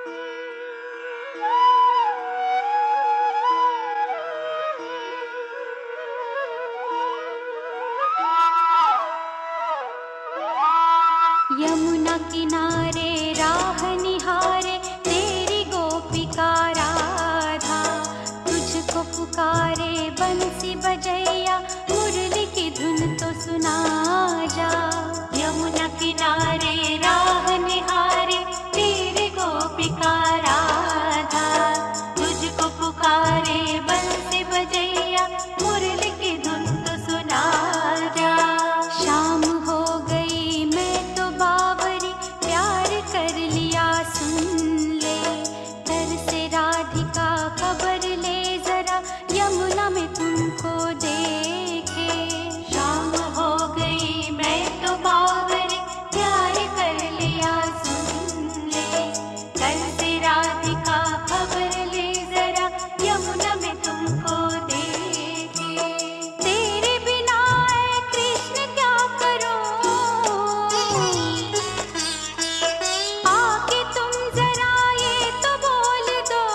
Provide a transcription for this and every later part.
यमुना किनारे राह निहारे तेरी गोपिका राधा, तुझको पुकारे बंसी बजैया मुरली की धुन तो सुना जा। यमुना किनारे राह निहारे तेरी गोपिका राधा, तुझको पुकारे बंसी बजैया मुरली की धुन तो सुना जा। शाम हो गई मैं तो बावरी प्यार कर लिया सुन ले, तरसे राधिका खबर ले जरा यमुना में तुमको देखे। शाम हो गई मैं तो बावरी प्यार कर लिया सुन ले, तरसे राधिका खबर ले जरा यमुना में तुमको देखे। तेरे बिना ऐ कृष्ण क्या करूं, आके तुम जरा ये तो बोल दो।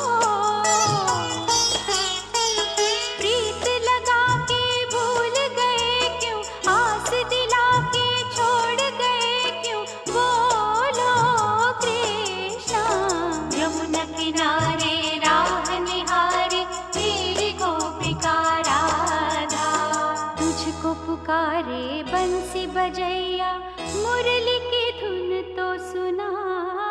प्रीत लगा के भूल गए क्यों, आस दिला के छोड़ गए क्यों, बोलो कृष्णा। यमुना किनारे राह निहारे तेरी गोपिका राधा, तुझको पुकारे बंसी बजैया मुरली की धुन तो सुना